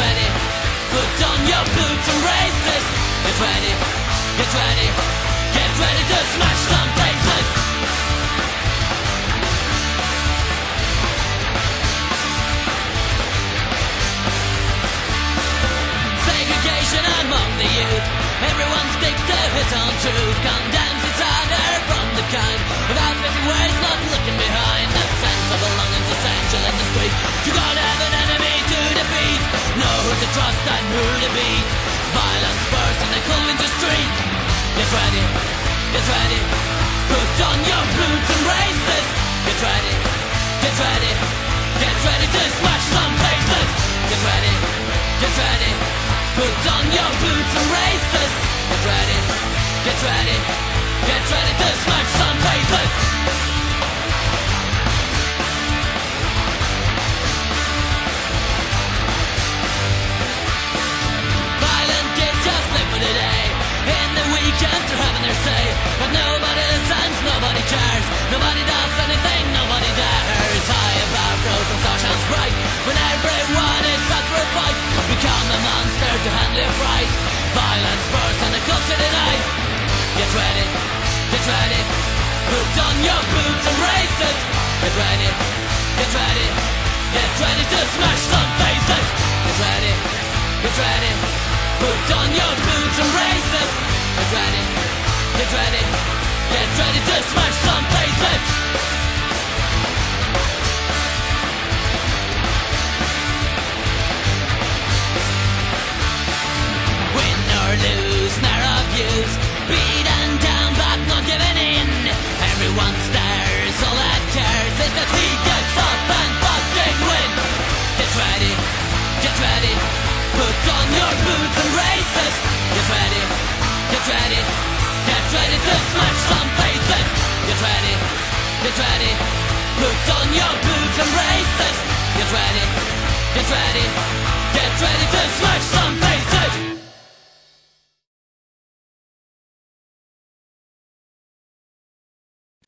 ready, put on your boots and races. Get ready, get ready, get ready to smash some faces. Segregation among the youth, everyone sticks to his own truth, condemns each other from the kind of outfitting ways, not looking behind. The sense of belonging's essential in the street. You gotta have an enemy to defeat, know who to trust and who to beat. Violence bursts in the Coventry street. Get ready, put on your boots and races. Get ready, get ready to smash some faces. Get ready, put on your boots and races. Get ready, get ready to smash some faces. Violent kids just live for the day. In the weekends they're having their say, but nobody listens, nobody cares, nobody does anything, nobody dares. High above roads and star shines bright, when everyone is out for a fight, become a monster to handle your fright. Violence bursts in the cold city night. Get ready, put on your boots and races. Get ready, get ready to smash some faces. Get ready, put on your boots and races. Get ready, get ready to smash some faces. Win or lose, narrow views, beaten down but not giving in. Everyone stares, all that cares is that he gets up and fucking win. Get ready, put on your boots and races. Get ready, get ready to smash some faces. Get ready, put on your boots and races. Get ready, get ready to smash some